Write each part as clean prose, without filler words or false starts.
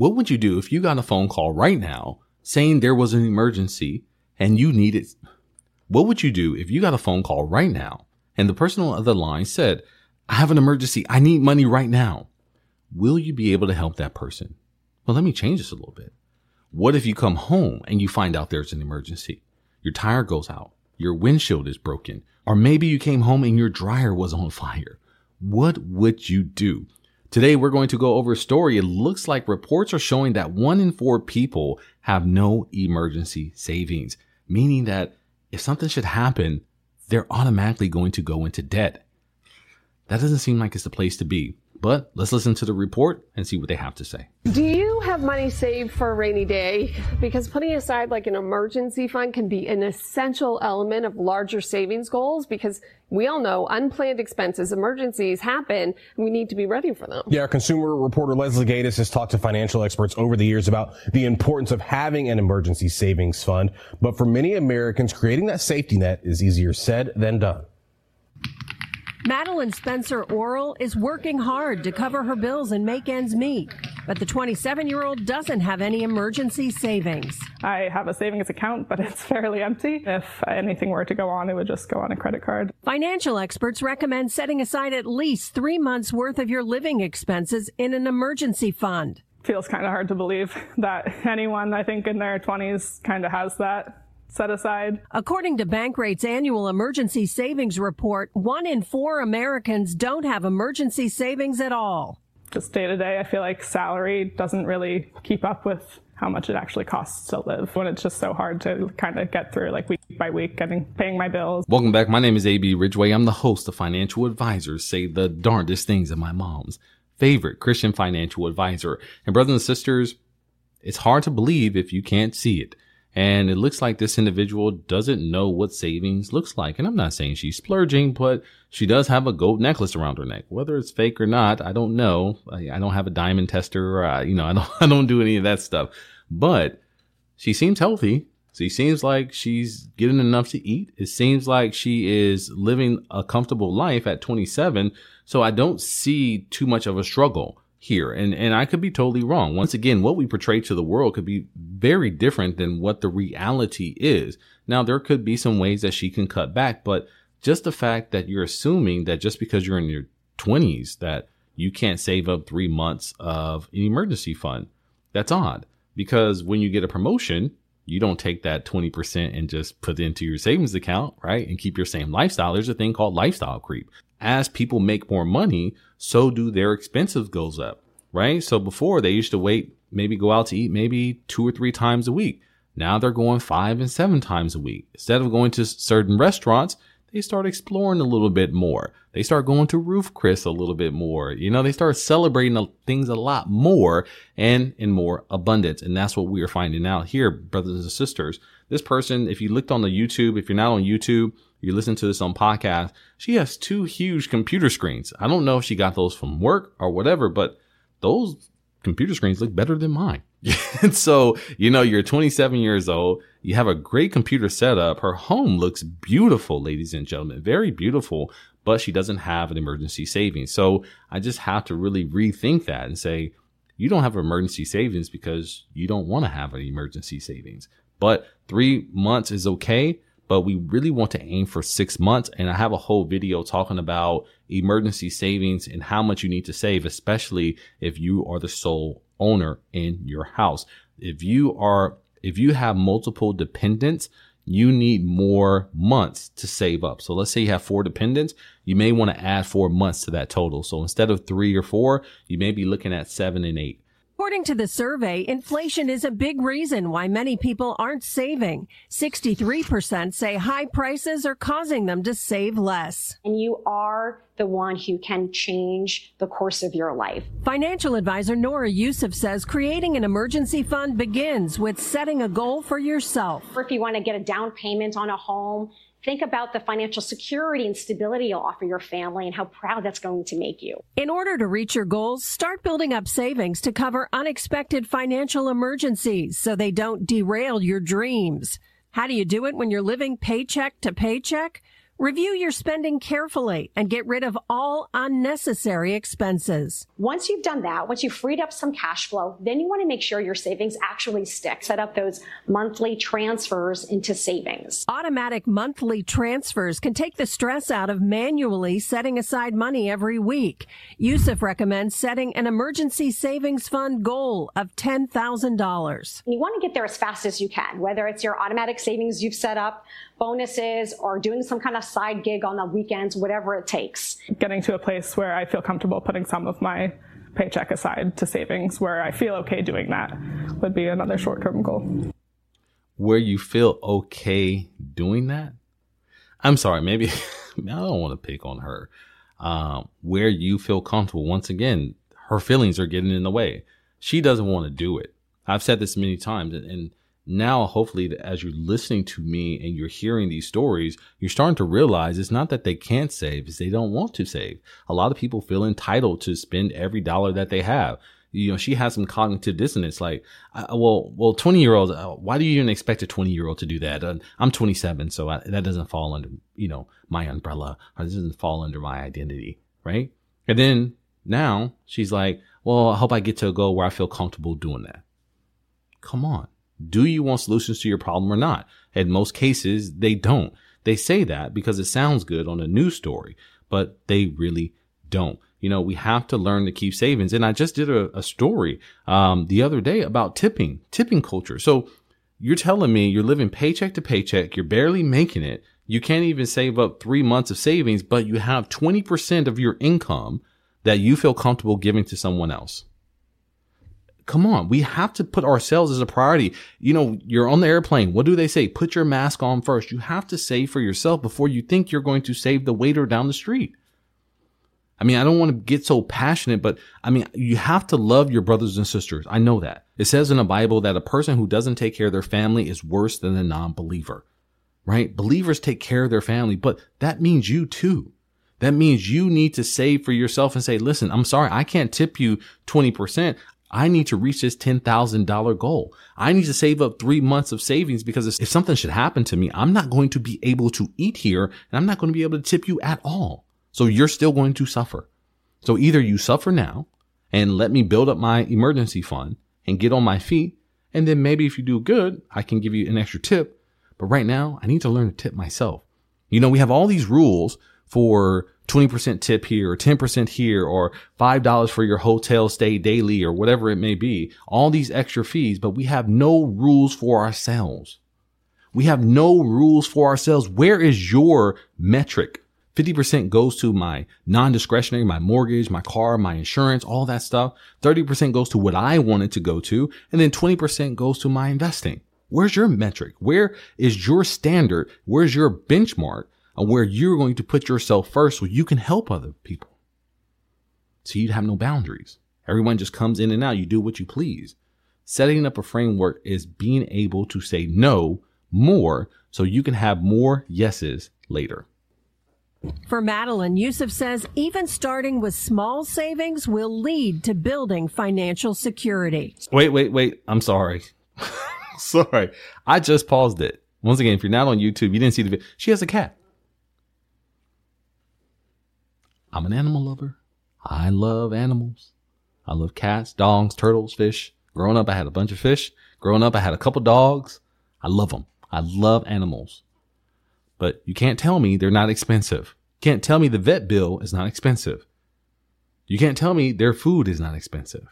What would you do if you got a phone call right now saying there was an emergency and you needed? What would you do if you got a phone call right now and the person on the other line said, I have an emergency. I need money right now. Will you be able to help that person? Well, let me change this a little bit. What if you come home and you find out there's an emergency? Your tire goes out. Your windshield is broken. Or maybe you came home and your dryer was on fire. What would you do? Today, we're going to go over a story. It looks like reports are showing that 1 in 4 people have no emergency savings, meaning that if something should happen, they're automatically going to go into debt. That doesn't seem like it's the place to be. But let's listen to the report and see what they have to say. Do you have money saved for a rainy day? Because putting aside like an emergency fund can be an essential element of larger savings goals, because we all know unplanned expenses, emergencies happen, and we need to be ready for them. Yeah, our consumer reporter Leslie Gatiss has talked to financial experts over the years about the importance of having an emergency savings fund. But for many Americans, creating that safety net is easier said than done. Madeline Spencer Oral is working hard to cover her bills and make ends meet. But the 27-year-old doesn't have any emergency savings. I have a savings account, but it's fairly empty. If anything were to go on, it would just go on a credit card. Financial experts recommend setting aside at least 3 months' worth of your living expenses in an emergency fund. Feels kind of hard to believe that anyone, I think, in their 20s kind of has that set aside. According to Bankrate's annual emergency savings report, 1 in 4 Americans don't have emergency savings at all. Just day to day, I feel like salary doesn't really keep up with how much it actually costs to live when it's just so hard to kind of get through like week by week, paying my bills. Welcome back. My name is A.B. Ridgway. I'm the host of Financial Advisors Say the Darndest Things at my mom's favorite Christian financial advisor. And brothers and sisters, it's hard to believe if you can't see it. And it looks like this individual doesn't know what savings looks like. And I'm not saying she's splurging, but she does have a gold necklace around her neck. Whether it's fake or not, I don't know. I don't have a diamond tester or, I don't do any of that stuff. But she seems healthy. She seems like she's getting enough to eat. It seems like she is living a comfortable life at 27. So I don't see too much of a struggle here. And I could be totally wrong. Once again, what we portray to the world could be very different than what the reality is. Now, there could be some ways that she can cut back, but just the fact that you're assuming that just because you're in your 20s that you can't save up 3 months of an emergency fund, that's odd. Because when you get a promotion, you don't take that 20% and just put it into your savings account, right? And keep your same lifestyle. There's a thing called lifestyle creep. As people make more money, so do their expenses goes up, right? So before they used to maybe go out to eat maybe 2 or 3 times a week. Now they're going 5 and 7 times a week. Instead of going to certain restaurants, they start exploring a little bit more. They start going to Ruth's Chris a little bit more. They start celebrating things a lot more and in more abundance. And that's what we are finding out here, brothers and sisters. This person, if you looked on the YouTube, if you're not on YouTube, you listen to this on podcast, she has 2 huge computer screens. I don't know if she got those from work or whatever, but those computer screens look better than mine. And so, you're 27 years old. You have a great computer setup. Her home looks beautiful, ladies and gentlemen, very beautiful, but she doesn't have an emergency savings. So I just have to really rethink that and say, you don't have emergency savings because you don't want to have an emergency savings. But 3 months is okay. But we really want to aim for 6 months. And I have a whole video talking about emergency savings and how much you need to save, especially if you are the sole owner in your house. If you have multiple dependents, you need more months to save up. So let's say you have 4 dependents. You may want to add 4 months to that total. So instead of 3 or 4, you may be looking at 7 and 8. According to the survey, inflation is a big reason why many people aren't saving. 63% say high prices are causing them to save less. And you are the one who can change the course of your life. Financial advisor Nora Yusuf says creating an emergency fund begins with setting a goal for yourself. Or if you want to get a down payment on a home, think about the financial security and stability you'll offer your family and how proud that's going to make you. In order to reach your goals, start building up savings to cover unexpected financial emergencies so they don't derail your dreams. How do you do it when you're living paycheck to paycheck? Review your spending carefully and get rid of all unnecessary expenses. Once you've done that, once you've freed up some cash flow, then you want to make sure your savings actually stick. Set up those monthly transfers into savings. Automatic monthly transfers can take the stress out of manually setting aside money every week. Yusuf recommends setting an emergency savings fund goal of $10,000. You want to get there as fast as you can, whether it's your automatic savings you've set up, bonuses, or doing some kind of side gig on the weekends, whatever it takes. Getting to a place where I feel comfortable putting some of my paycheck aside to savings, where I feel okay doing that, would be another short-term goal. Where you feel okay doing that? I'm sorry, maybe I don't want to pick on her. Where you feel comfortable. Once again, her feelings are getting in the way. She doesn't want to do it. I've said this many times, and now, hopefully, as you're listening to me and you're hearing these stories, you're starting to realize it's not that they can't save, it's they don't want to save. A lot of people feel entitled to spend every dollar that they have. You know, she has some cognitive dissonance, like, well, 20-year-olds, why do you even expect a 20-year-old to do that? I'm 27, so that doesn't fall under, my umbrella, or this doesn't fall under my identity, right? And then now she's like, well, I hope I get to a goal where I feel comfortable doing that. Come on. Do you want solutions to your problem or not? In most cases, they don't. They say that because it sounds good on a news story, but they really don't. We have to learn to keep savings. And I just did a story the other day about tipping culture. So you're telling me you're living paycheck to paycheck. You're barely making it. You can't even save up 3 months of savings, but you have 20% of your income that you feel comfortable giving to someone else. Come on, we have to put ourselves as a priority. You're on the airplane. What do they say? Put your mask on first. You have to save for yourself before you think you're going to save the waiter down the street. I don't want to get so passionate, but you have to love your brothers and sisters. I know that. It says in the Bible that a person who doesn't take care of their family is worse than a non-believer, right? Believers take care of their family, but that means you too. That means you need to save for yourself and say, listen, I'm sorry, I can't tip you 20%. I need to reach this $10,000 goal. I need to save up 3 months of savings because if something should happen to me, I'm not going to be able to eat here and I'm not going to be able to tip you at all. So you're still going to suffer. So either you suffer now and let me build up my emergency fund and get on my feet. And then maybe if you do good, I can give you an extra tip. But right now I need to learn to tip myself. We have all these rules for 20% tip here or 10% here or $5 for your hotel stay daily or whatever it may be, all these extra fees, but we have no rules for ourselves. We have no rules for ourselves. Where is your metric? 50% goes to my non-discretionary, my mortgage, my car, my insurance, all that stuff. 30% goes to what I want it to go to. And then 20% goes to my investing. Where's your metric? Where is your standard? Where's your benchmark? And where you're going to put yourself first so you can help other people. So you have no boundaries. Everyone just comes in and out. You do what you please. Setting up a framework is being able to say no more so you can have more yeses later. For Madeline, Yusuf says even starting with small savings will lead to building financial security. Wait. I'm sorry. Sorry. I just paused it. Once again, if you're not on YouTube, you didn't see the video. She has a cat. I'm an animal lover. I love animals. I love cats, dogs, turtles, fish. Growing up, I had a bunch of fish. Growing up, I had a couple dogs. I love them. I love animals. But you can't tell me they're not expensive. You can't tell me the vet bill is not expensive. You can't tell me their food is not expensive.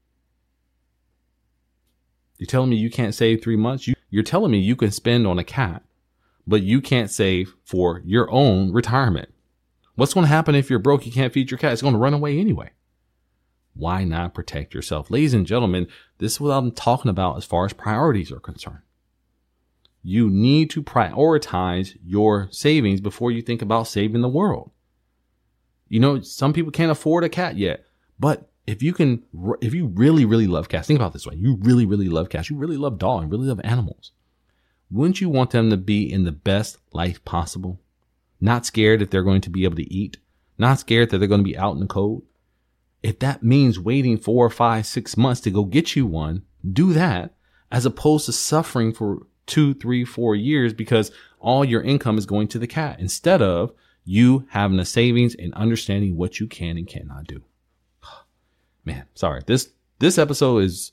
You're telling me you can't save 3 months? You're telling me you can spend on a cat, but you can't save for your own retirement. What's going to happen if you're broke? You can't feed your cat. It's going to run away anyway. Why not protect yourself? Ladies and gentlemen, this is what I'm talking about as far as priorities are concerned. You need to prioritize your savings before you think about saving the world. Some people can't afford a cat yet, but if you really, really love cats, think about it this way. You really, really love cats. You really love dogs. You really love animals. Wouldn't you want them to be in the best life possible? Not scared if they're going to be able to eat. Not scared that they're going to be out in the cold. If that means waiting 4, 5, 6 months to go get you one, do that as opposed to suffering for 2, 3, 4 years because, all your income is going to the cat instead of you having a savings and understanding what you can and cannot do. Man, sorry. This episode is,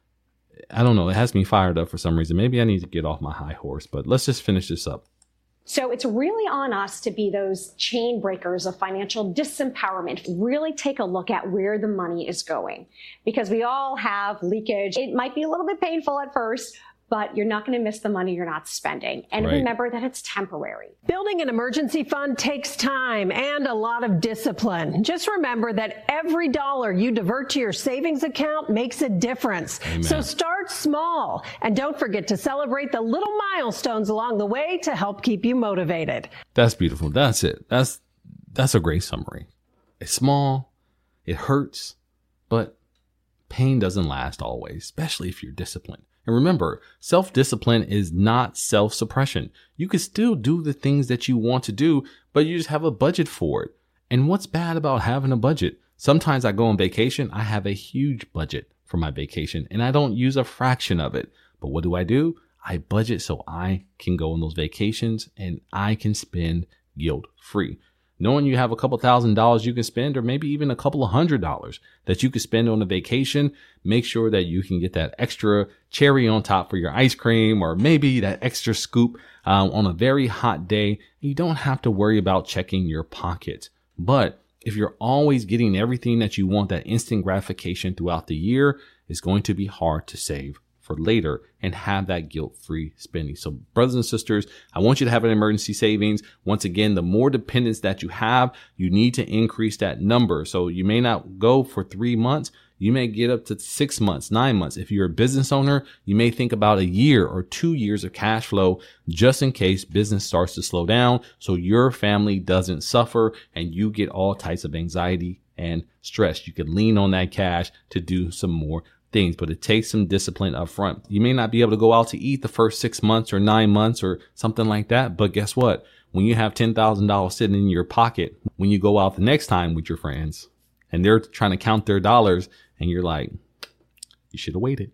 I don't know, it has me fired up for some reason. Maybe I need to get off my high horse, but let's just finish this up. So it's really on us to be those chain breakers of financial disempowerment. Really take a look at where the money is going, because we all have leakage. It might be a little bit painful at first, but you're not going to miss the money you're not spending. And remember that it's temporary. Building an emergency fund takes time and a lot of discipline. Just remember that every dollar you divert to your savings account makes a difference. Amen. So start small, and don't forget to celebrate the little milestones along the way to help keep you motivated. That's beautiful. That's it. That's a great summary. It's small, it hurts, but pain doesn't last always, especially if you're disciplined. And remember, self-discipline is not self-suppression. You can still do the things that you want to do, but you just have a budget for it. And what's bad about having a budget? Sometimes I go on vacation, I have a huge budget for my vacation, and I don't use a fraction of it. But what do? I budget so I can go on those vacations and I can spend guilt-free. Knowing you have a couple $1,000s you can spend, or maybe even a couple of $100s that you can spend on a vacation, make sure that you can get that extra cherry on top for your ice cream, or maybe that extra scoop on a very hot day. You don't have to worry about checking your pockets. But if you're always getting everything that you want, that instant gratification throughout the year, it's going to be hard to save for later and have that guilt-free spending. So brothers and sisters, I want you to have an emergency savings. Once again, the more dependence that you have, you need to increase that number. So you may not go for 3 months. You may get up to 6 months, 9 months. If you're a business owner, you may think about a year or 2 years of cash flow just in case business starts to slow down, so your family doesn't suffer and you get all types of anxiety and stress. You can lean on that cash to do some more things, but it takes some discipline up front. You may not be able to go out to eat the first 6 months or 9 months or something like that, but guess what? When you have $10,000 sitting in your pocket, when you go out the next time with your friends and they're trying to count their dollars and you're like, you should have waited.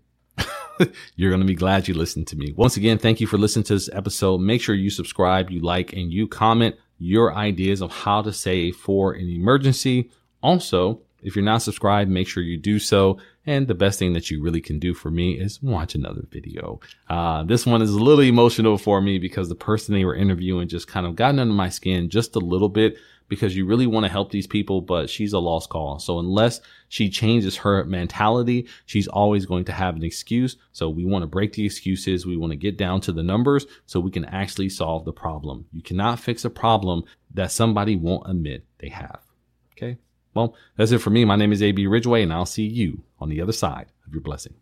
You're going to be glad you listened to me. Once again, thank you for listening to this episode. Make sure you subscribe, you like, and you comment your ideas of how to save for an emergency. Also, if you're not subscribed, make sure you do so. And the best thing that you really can do for me is watch another video. This one is a little emotional for me because the person they were interviewing just kind of gotten under my skin just a little bit, because you really want to help these people, but she's a lost cause. So unless she changes her mentality, she's always going to have an excuse. So we want to break the excuses. We want to get down to the numbers so we can actually solve the problem. You cannot fix a problem that somebody won't admit they have. Okay. Well, that's it for me. My name is A.B. Ridgway, and I'll see you on the other side of your blessing.